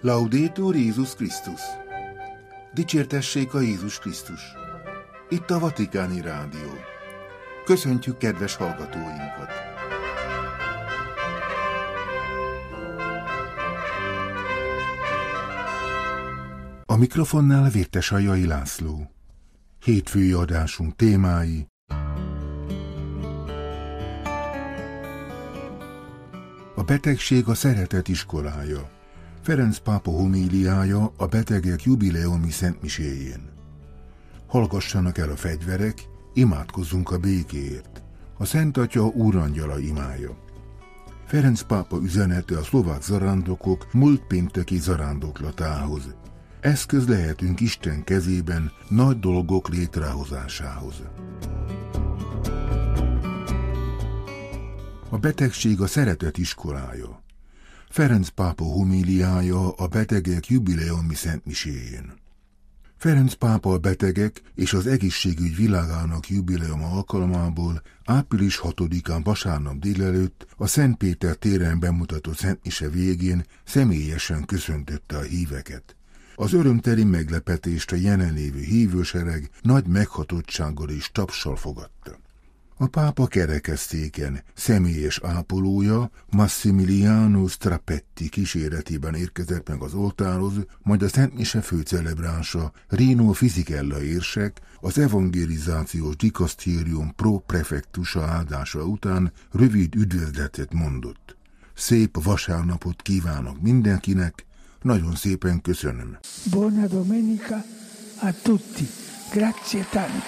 Laudetur Jézus Krisztus! Dicsértessék a Jézus Krisztus! Itt a Vatikáni Rádió. Köszöntjük kedves hallgatóinkat! A mikrofonnál Vértesajai László. Hétfői adásunk témái: a betegség a szeretet iskolája. Ferenc pápa homíliája a betegek jubileumi szentmiséjén. Hallgassanak el a fegyverek, imádkozzunk a békéért. A Szent Atya úrangyala imája. Ferenc pápa üzenete a szlovák zarándokok múlt pénteki zarándoklatához. Eszköz lehetünk Isten kezében nagy dolgok létrehozásához. A betegség a szeretet iskolája. Ferenc pápa homíliája a betegek jubileumi szentmiséjén. Ferenc pápa a betegek és az egészségügy világának jubileuma alkalmából április 6-án vasárnap délelőtt a Szent Péter téren bemutatott szentmise végén személyesen köszöntötte a híveket. Az örömteli meglepetést a jelenlévő hívősereg nagy meghatottsággal és tapssal fogadta. A pápa kerekesztéken személyes ápolója Massimiliano Strapetti kíséretében érkezett meg az oltárhoz, majd a szentmise főcelebránsa Rino Fisichella érsek az evangelizációs dikasztérium pro-prefektusa áldása után rövid üdvözletet mondott. Szép vasárnapot kívánok mindenkinek, nagyon szépen köszönöm. Buona domenica a tutti. Grazie tante.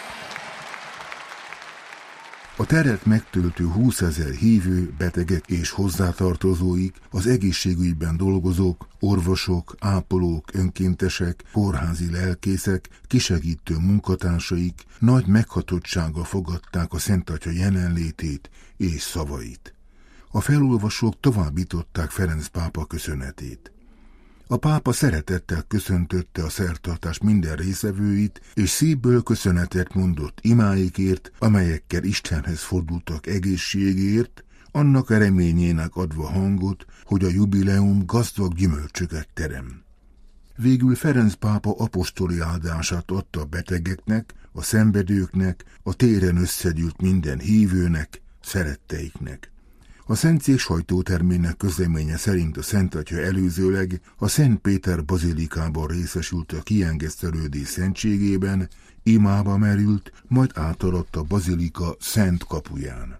A teret megtöltő 20 000 hívő, betegek és hozzátartozóik, az egészségügyben dolgozók, orvosok, ápolók, önkéntesek, kórházi lelkészek, kisegítő munkatársaik nagy meghatottsággal fogadták a Szent Atya jelenlétét és szavait. A felolvasók továbbították Ferenc pápa köszönetét. A pápa szeretettel köszöntötte a szertartás minden részevőit, és szívből köszönetet mondott imáikért, amelyekkel Istenhez fordultak egészségért, annak a reményének adva hangot, hogy a jubileum gazdag gyümölcsöket terem. Végül Ferenc pápa apostoli áldását adta a betegeknek, a szenvedőknek, a téren összegyűlt minden hívőnek, szeretteiknek. A Szentszék sajtótermének közleménye szerint a Szent Atya előzőleg a Szent Péter bazilikában részesült a kiengesztelődés szentségében, imába merült, majd átaladt a bazilika szent kapuján.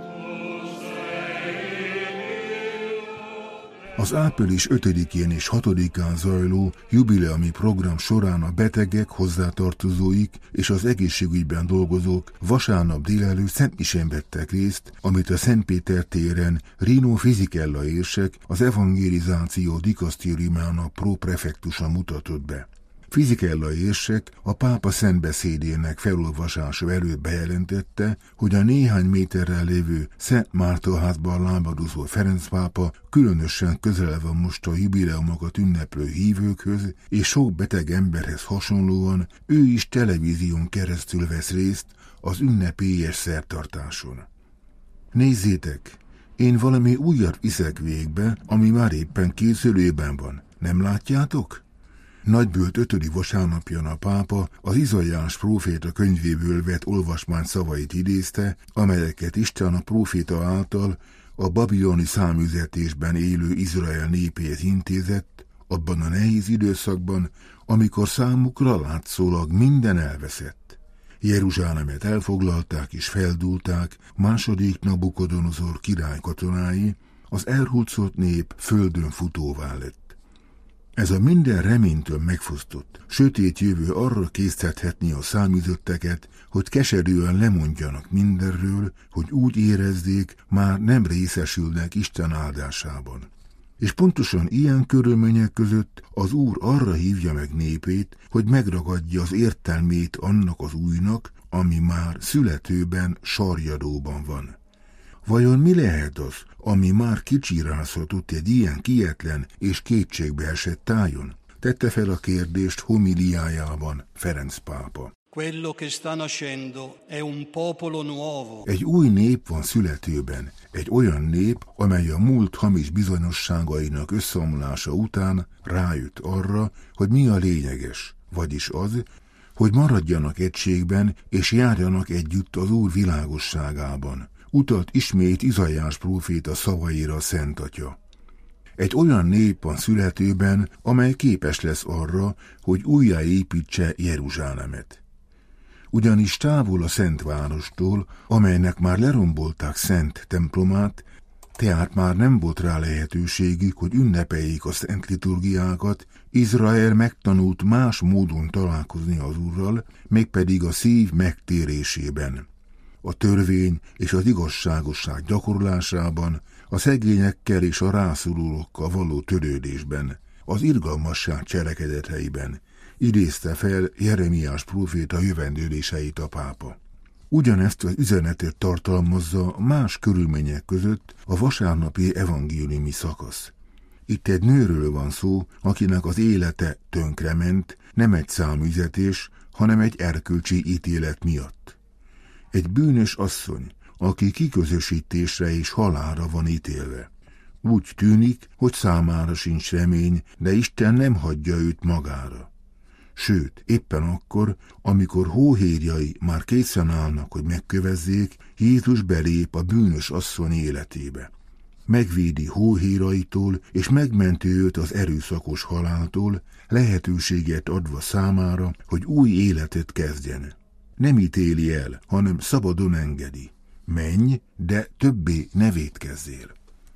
Az április 5-én és 6-án zajló jubileumi program során a betegek, hozzátartozóik és az egészségügyben dolgozók vasárnap délelőtt szentmisén vettek részt, amit a Szent Péter téren Rino Fisichella érsek az evangelizáció dikasztériumának pro-prefektusa mutatott be. Fisichella érsek a pápa szentbeszédének felolvasása előtt bejelentette, hogy a néhány méterrel lévő Szent Márta házban lábadozó Ferenc pápa különösen közel van most a jubileumokat ünneplő hívőkhöz, és sok beteg emberhez hasonlóan ő is televízión keresztül vesz részt az ünnepélyes szertartáson. Nézzétek, én valami újat viszek végbe, ami már éppen készülőben van, nem látjátok? Nagybölt 5. vasárnapján a pápa az Izaiás próféta könyvéből vett olvasmány szavait idézte, amelyeket Isten a próféta által a babiloni száműzetésben élő Izrael népéhez intézett, abban a nehéz időszakban, amikor számukra látszólag minden elveszett. Jeruzsálemet elfoglalták és feldúlták második Nabukodonozor király katonái, az elhurcolt nép földön futóvá lett. Ez a minden reménytől megfosztott, sötét jövő arra késztethetné a száműzötteket, hogy keserűen lemondjanak mindenről, hogy úgy érezzék, már nem részesülnek Isten áldásában. És pontosan ilyen körülmények között az Úr arra hívja meg népét, hogy megragadja az értelmét annak az újnak, ami már születőben, sarjadóban van. Vajon mi lehet az, ami már kicsirázhatott egy ilyen kietlen és kétségbeesett tájon? Tette fel a kérdést homíliájában Ferenc pápa. Quello che sta nascendo è un popolo nuovo. Egy új nép van születőben, egy olyan nép, amely a múlt hamis bizonyosságainak összeomlása után rájött arra, hogy mi a lényeges, vagyis az, hogy maradjanak egységben és járjanak együtt az Úr világosságában. Utalt ismét Izaiás próféta szavaira a Szent Atya. Egy olyan nép van születőben, amely képes lesz arra, hogy újjáépítse Jeruzsálemet. Ugyanis távol a Szent Várostól, amelynek már lerombolták szent templomát, tehát már nem volt rá lehetőségük, hogy ünnepeljék a szent liturgiákat, Izrael megtanult más módon találkozni az Úrral, mégpedig a szív megtérésében, a törvény és az igazságosság gyakorlásában, a szegényekkel és a rászorulókkal való törődésben, az irgalmasság cselekedeteiben, idézte fel Jeremiás próféta jövendőléseit a pápa. Ugyanezt az üzenetet tartalmazza más körülmények között a vasárnapi evangéliumi szakasz. Itt egy nőről van szó, akinek az élete tönkrement, nem egy száműzetés, hanem egy erkölcsi ítélet miatt. Egy bűnös asszony, aki kiközösítésre és halálra van ítélve. Úgy tűnik, hogy számára sincs remény, de Isten nem hagyja őt magára. Sőt, éppen akkor, amikor hóhérjai már készen állnak, hogy megkövezzék, Jézus belép a bűnös asszony életébe. Megvédi hóhéraitól, és megmenti őt az erőszakos haláltól, lehetőséget adva számára, hogy új életet kezdjen. Nem ítéli el, hanem szabadon engedi. Menj, de többé ne vétkezzél.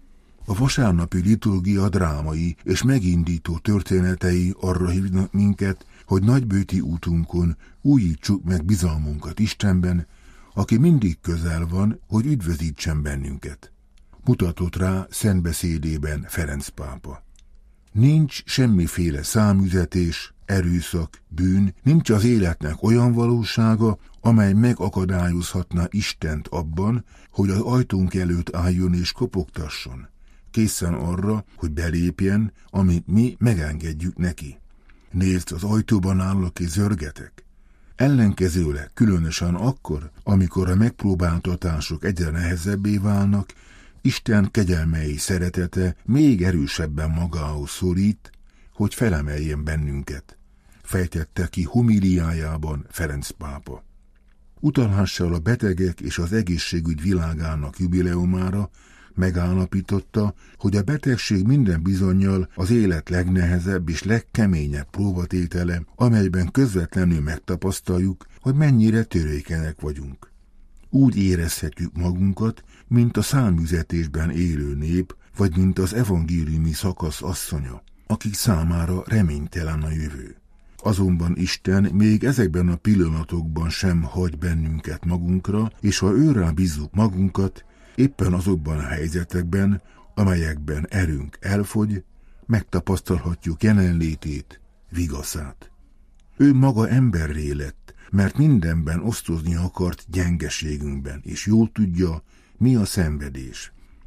A vasárnapi liturgia drámai és megindító történetei arra hívnak minket, hogy nagybőti útunkon újítsuk meg bizalmunkat Istenben, aki mindig közel van, hogy üdvözítsen bennünket. Mutatott rá szent beszédében Ferenc pápa. Nincs semmiféle számüzetés, erőszak, bűn, nincs az életnek olyan valósága, amely megakadályozhatná Istent abban, hogy az ajtónk előtt álljon és kopogtasson, készen arra, hogy belépjen, amit mi megengedjük neki. Nézd, az ajtóban állok és zörgetek. Ellenkezőleg, különösen akkor, amikor a megpróbáltatások egyre nehezebbé válnak, Isten kegyelmei szeretete még erősebben magához szorít, hogy felemeljen bennünket, fejtette ki homiliájában Ferenc pápa. Utalással a betegek és az egészségügy világának jubileumára megállapította, hogy a betegség minden bizonnyal az élet legnehezebb és legkeményebb próbatétele, amelyben közvetlenül megtapasztaljuk, hogy mennyire törékenyek vagyunk. Úgy érezhetjük magunkat, mint a számüzetésben élő nép, vagy mint az evangéliumi szakasz asszonya, akik számára reménytelen a jövő. Azonban Isten még ezekben a pillanatokban sem hagy bennünket magunkra, és ha őrá bízzuk magunkat, éppen azokban a helyzetekben, amelyekben erőnk elfogy, megtapasztalhatjuk jelenlétét, vigaszát. Ő maga emberré lett, mert mindenben osztozni akart gyengeségünkben, és jól tudja, mi a szenvedés.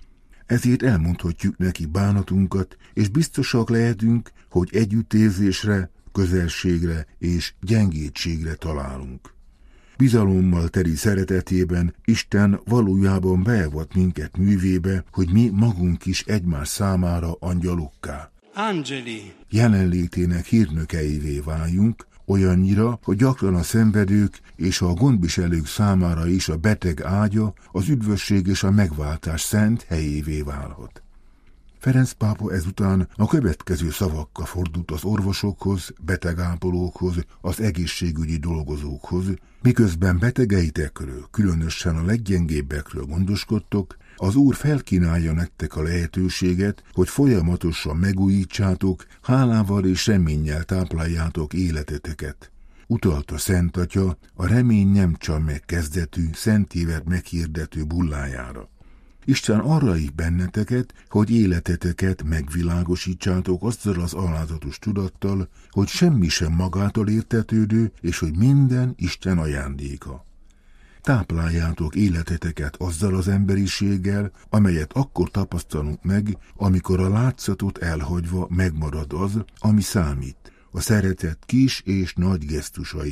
Ezért elmondhatjuk neki bánatunkat, és biztosak lehetünk, hogy együttérzésre, közelségre és gyengétségre találunk. Bizalommal teli szeretetében Isten valójában beavat minket művébe, hogy mi magunk is egymás számára angyalokká. Angeli. Jelenlétének hírnökeivé váljunk, olyannyira, hogy gyakran a szenvedők és a gondviselők számára is a beteg ágya, az üdvösség és a megváltás szent helyévé válhat. Ferenc pápa ezután a következő szavakkal fordult az orvosokhoz, betegápolókhoz, az egészségügyi dolgozókhoz, miközben betegeitekről, különösen a leggyengébbekről gondoskodtok, az Úr felkínálja nektek a lehetőséget, hogy folyamatosan megújítsátok, hálával és reménnyel tápláljátok életeteket. Utalt a Szent Atya a remény nem csal meg kezdetű, szent évet meghirdető bullájára. Isten arra hív benneteket, hogy életeteket megvilágosítsátok azzal az alázatos tudattal, hogy semmi sem magától értetődő, és hogy minden Isten ajándéka. Tápláljátok életeteket azzal az emberiséggel, amelyet akkor tapasztalunk meg, amikor a látszatot elhagyva megmarad az, ami számít, a szeretet kis és nagy gesztusai.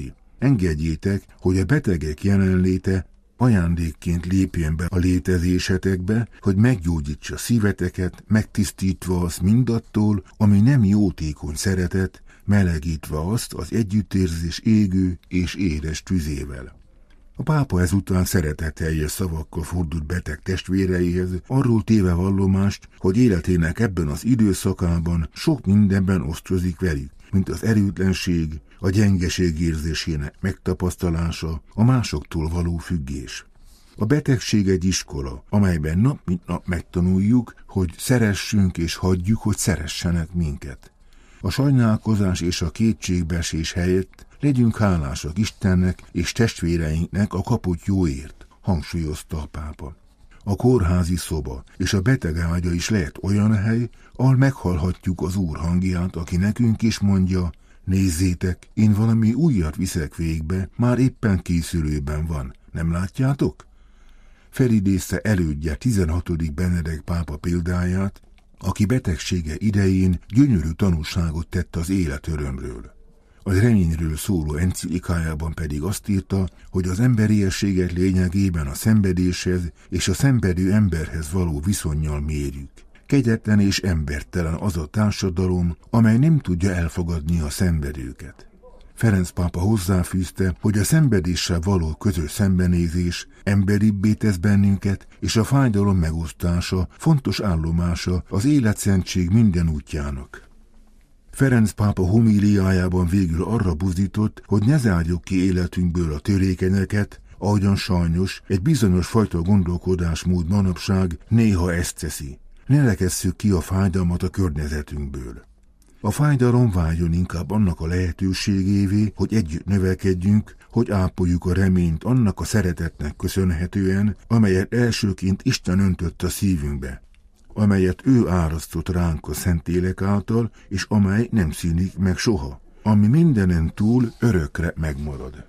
engedjétek, hogy a betegek jelenléte ajándékként lépjen be a létezésetekbe, hogy meggyógyítsa szíveteket, megtisztítva azt mindattól, ami nem jótékony szeretet, melegítve azt az együttérzés égő és édes tüzével. A pápa ezután szeretetteljes szavakkal fordult beteg testvéreihez, arról téve vallomást, hogy életének ebben az időszakában sok mindenben osztozik velük, mint az erőtlenség, a gyengeség érzésének megtapasztalása, a másoktól való függés. A betegség egy iskola, amelyben nap mint nap megtanuljuk, hogy szeressünk és hagyjuk, hogy szeressenek minket. A sajnálkozás és a kétségbeesés helyett legyünk hálásak Istennek és testvéreinknek a kapott jóért, hangsúlyozta a pápa. A kórházi szoba és a beteg ágya is lehet olyan hely, ahol meghallhatjuk az Úr hangját, aki nekünk is mondja: nézzétek, én valami újat viszek végbe, már éppen készülőben van, nem látjátok? Felidézte elődje 16. Benedek pápa példáját, aki betegsége idején gyönyörű tanúságot tett az élet örömről. A reményről szóló enciklikájában pedig azt írta, hogy az emberiességet lényegében a szenvedéshez és a szenvedő emberhez való viszonnyal mérjük. Kegyetlen és embertelen az a társadalom, amely nem tudja elfogadni a szenvedőket. Ferenc pápa hozzáfűzte, hogy a szenvedéssel való közös szembenézés emberibbé tesz bennünket, és a fájdalom megosztása fontos állomása az életszentség minden útjának. Ferenc pápa homíliájában végül arra buzdított, hogy ne zárjuk ki életünkből a törékenyeket, ahogyan sajnos egy bizonyos fajta gondolkodásmód manapság néha ezt teszi. Ne lekesszük ki a fájdalmat a környezetünkből. A fájdalom váljon inkább annak a lehetőségévé, hogy együtt növekedjünk, hogy ápoljuk a reményt annak a szeretetnek köszönhetően, amelyet elsőként Isten öntött a szívünkbe, amelyet ő árasztott ránk a Szentlélek által, és amely nem szűnik meg soha, ami mindenen túl örökre megmarad.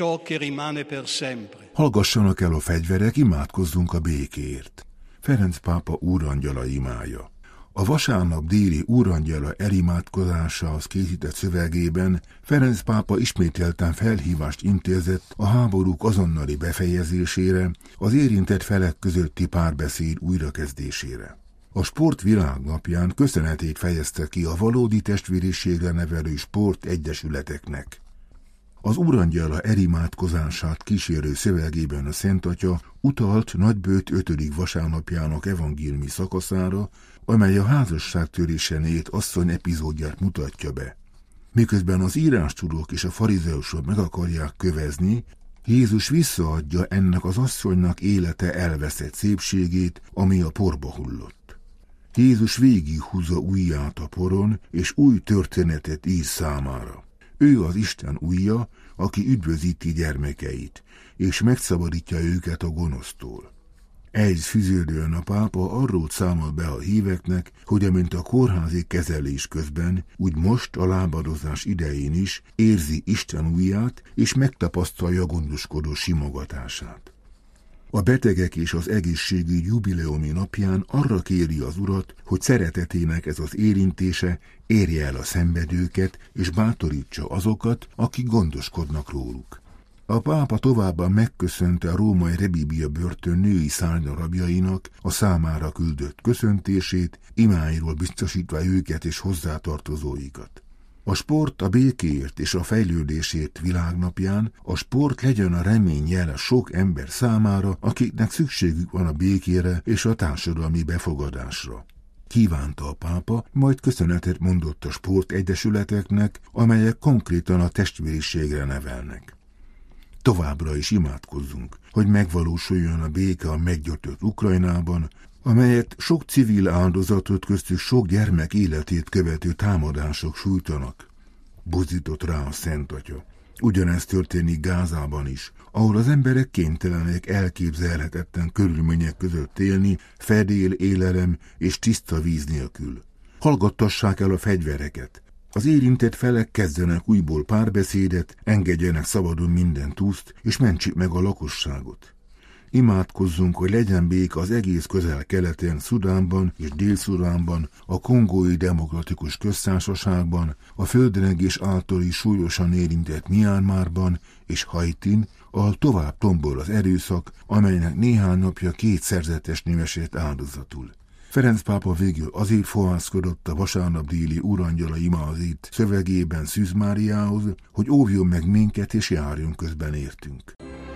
Hallgassanak el a fegyverek, imádkozzunk a békéért. Ferenc pápa úrangyala imája. A vasárnap déli úrangyala elimádkozásához készített szövegében Ferenc pápa ismételten felhívást intézett a háborúk azonnali befejezésére, az érintett felek közötti párbeszéd újrakezdésére. A Sport Világnapján köszönetét fejezte ki a valódi testvériségre nevelő sportegyesületeknek. Az úrangyala elimádkozását kísérő szövegében a Szent Atya utalt Nagybőt 5. vasárnapjának evangéliumi szakaszára, amely a házasságtörésen élt asszony epizódját mutatja be. Miközben az írástudók és a farizeusok meg akarják kövezni, Jézus visszaadja ennek az asszonynak élete elveszett szépségét, ami a porba hullott. Jézus végighúzza ujját a poron, és új történetet ír számára. Ő az Isten ujja, aki üdvözíti gyermekeit, és megszabadítja őket a gonosztól. Ehhez fűződően a pápa arról számol be a híveknek, hogy amint a kórházi kezelés közben, úgy most a lábadozás idején is érzi Isten ujját, és megtapasztalja gondoskodó simogatását. A betegek és az egészségügy jubileumi napján arra kéri az Urat, hogy szeretetének ez az érintése érje el a szenvedőket, és bátorítsa azokat, akik gondoskodnak róluk. A pápa továbbá megköszönte a római Rebibbia börtön női szárnyarabjainak a számára küldött köszöntését, imáiról biztosítva őket és hozzátartozóikat. A sport a békéért és a fejlődésért világnapján a sport legyen a remény jele sok ember számára, akiknek szükségük van a békére és a társadalmi befogadásra. Kívánta a pápa, majd köszönetet mondott a sportegyesületeknek, amelyek konkrétan a testvériségre nevelnek. Továbbra is imádkozzunk, hogy megvalósuljon a béke a meggyötört Ukrajnában, amelyet sok civil áldozatot, köztük sok gyermek életét követő támadások sújtanak. Buzdított rá a Szent Atya. Ugyanezt történik Gázában is, ahol az emberek kénytelenek elképzelhetetlen körülmények között élni, fedél, élelem és tiszta víz nélkül. Hallgattassák el a fegyvereket. Az érintett felek kezdenek újból párbeszédet, engedjenek szabadon minden túszt, és mentsék meg a lakosságot. Imádkozzunk, hogy legyen béke az egész Közel-Keleten, Szudánban és Dél-Szudánban, a Kongói Demokratikus Köztársaságban, a földrengés általi súlyosan érintett Myanmarban és Haitin, ahol tovább tombol az erőszak, amelynek néhány napja 2 szerzetesnő esett áldozatul. Ferenc pápa végül azért fohászkodott a vasárnap déli Úrangyala imázit szövegében Szűz Máriához, hogy óvjon meg minket és járjon közben értünk.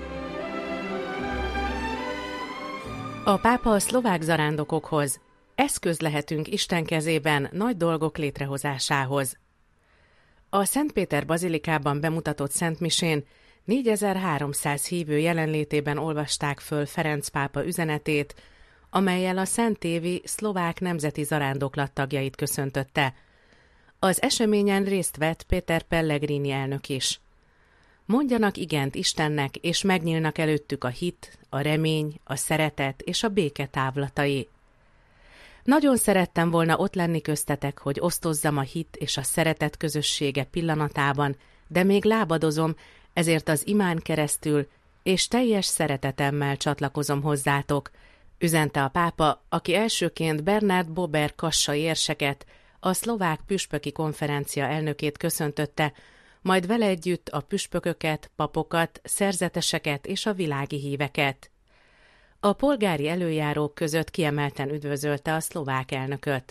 A pápa a szlovák zarándokokhoz. Eszköz lehetünk Isten kezében nagy dolgok létrehozásához. A Szentpéter bazilikában bemutatott szentmisén 4300 hívő jelenlétében olvasták föl Ferenc pápa üzenetét, amellyel a Szenttévi szlovák nemzeti zarándoklat tagjait köszöntötte. Az eseményen részt vett Péter Pellegrini elnök is. Mondjanak igent Istennek, és megnyílnak előttük a hit, a remény, a szeretet és a béke távlatai. Nagyon szerettem volna ott lenni köztetek, hogy osztozzam a hit és a szeretet közössége pillanatában, de még lábadozom, ezért az imán keresztül és teljes szeretetemmel csatlakozom hozzátok, üzente a pápa, aki elsőként Bernard Bober kassai érseket, a szlovák püspöki konferencia elnökét köszöntötte, majd vele együtt a püspököket, papokat, szerzeteseket és a világi híveket. A polgári előjárók között kiemelten üdvözölte a szlovák elnököt.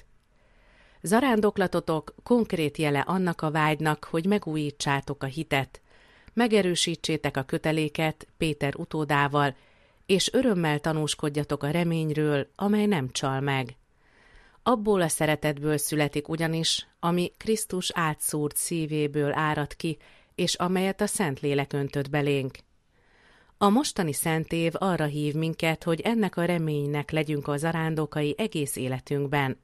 Zarándoklatotok konkrét jele annak a vágynak, hogy megújítsátok a hitet, megerősítsétek a köteléket Péter utódával, és örömmel tanúskodjatok a reményről, amely nem csal meg. Abból a szeretetből születik ugyanis, ami Krisztus átszúrt szívéből árad ki, és amelyet a Szentlélek öntött belénk. A mostani szentév arra hív minket, hogy ennek a reménynek legyünk a zarándokai egész életünkben.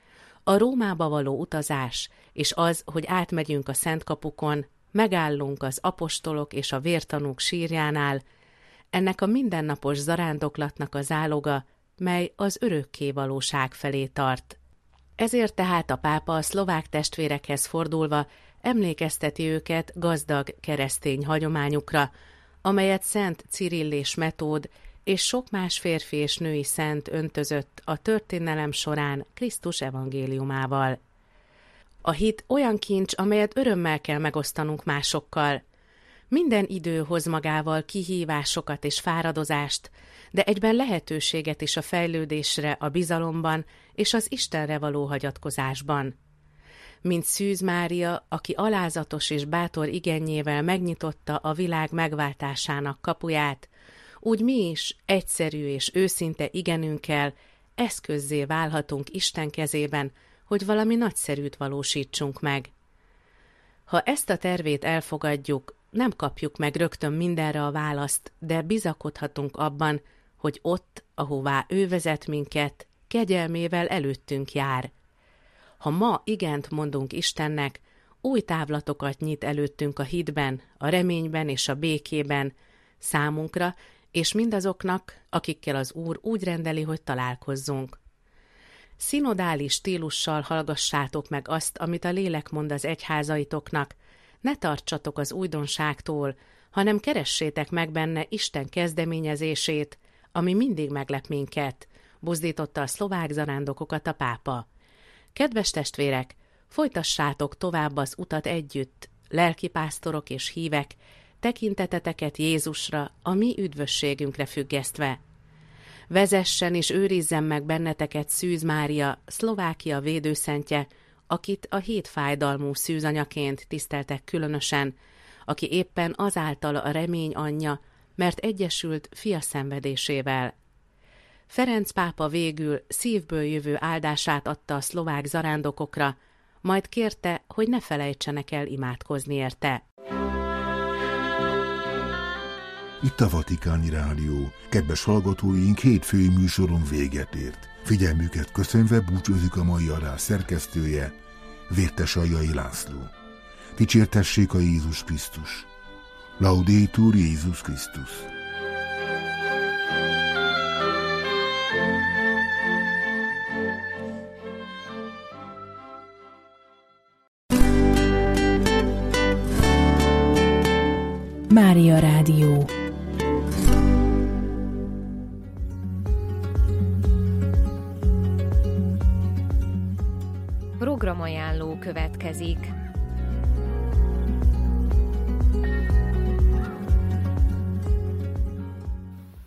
A Rómába való utazás, és az, hogy átmegyünk a Szentkapukon, megállunk az apostolok és a vértanúk sírjánál, ennek a mindennapos zarándoklatnak a záloga, mely az örökké valóság felé tart. Ezért tehát a pápa a szlovák testvérekhez fordulva emlékezteti őket gazdag keresztény hagyományukra, amelyet Szent Cirill és Metód és sok más férfi és női szent öntözött a történelem során Krisztus evangéliumával. A hit olyan kincs, amelyet örömmel kell megosztanunk másokkal. Minden idő hoz magával kihívásokat és fáradozást, de egyben lehetőséget is a fejlődésre, a bizalomban és az Istenre való hagyatkozásban. Mint Szűz Mária, aki alázatos és bátor igennyével megnyitotta a világ megváltásának kapuját, úgy mi is egyszerű és őszinte igenünkkel eszközzé válhatunk Isten kezében, hogy valami nagyszerűt valósítsunk meg. Ha ezt a tervét elfogadjuk, nem kapjuk meg rögtön mindenre a választ, de bizakodhatunk abban, hogy ott, ahová ő vezet minket, kegyelmével előttünk jár. Ha ma igent mondunk Istennek, új távlatokat nyit előttünk a hitben, a reményben és a békében, számunkra és mindazoknak, akikkel az Úr úgy rendeli, hogy találkozzunk. Szinodális stílussal hallgassátok meg azt, amit a lélek mond az egyházaitoknak, ne tartsatok az újdonságtól, hanem keressétek meg benne Isten kezdeményezését, ami mindig meglep minket, buzdította a szlovák zarándokokat a pápa. Kedves testvérek, folytassátok tovább az utat együtt, lelkipásztorok és hívek, tekinteteteket Jézusra, a mi üdvösségünkre függesztve. Vezessen és őrizzen meg benneteket Szűz Mária, Szlovákia védőszentje, akit a hét fájdalmú szűzanyaként tiszteltek különösen, aki éppen azáltal a remény anyja, mert egyesült fia szenvedésével. Ferenc pápa végül szívből jövő áldását adta a szlovák zarándokokra, majd kérte, hogy ne felejtsenek el imádkozni érte. Itt a Vatikáni Rádió. Kedves hallgatóink, hétfői műsoron véget ért. Figyelmüket köszönve búcsúzik a mai adás szerkesztője, Vértesajai László. Dicsértessék a Jézus Krisztus. Laudetur Jézus Krisztus. Mária Rádió. programajánló következik.